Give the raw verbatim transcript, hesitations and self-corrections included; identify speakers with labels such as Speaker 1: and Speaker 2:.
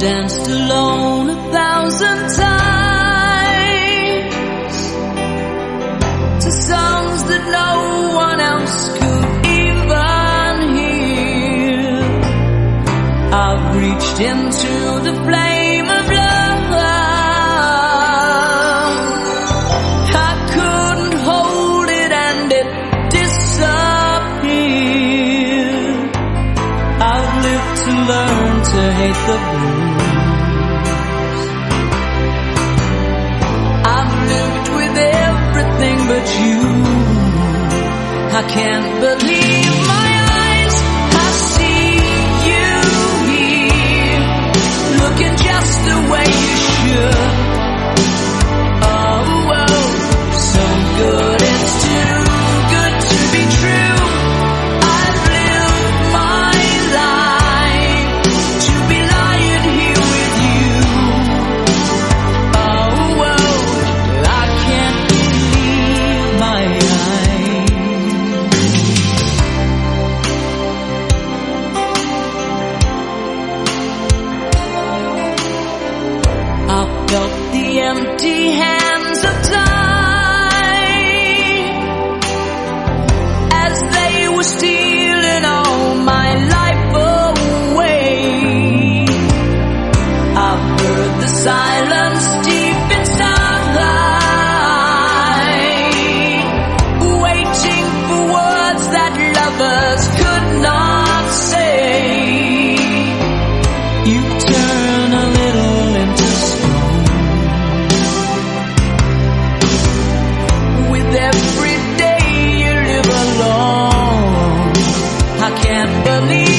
Speaker 1: danced alone a thousand times to songs that no one else could even hear. I've reached into the flame of love. I couldn't hold it and it disappeared. I've lived to learn to hate the blues. I've lived with everything but you. I can't believe my eyes. I see you here, looking just the way you should. Oh, oh, so good, it's too good to be true. I've lived my life to be lying here with you. Oh, oh, I can't believe my eyes. I felt the empty hands of time as they were stealing all my life away. I've heard the silence deep inside, waiting for words that lovers could not say. You turn a little into stone with every day you live alone. I can't believe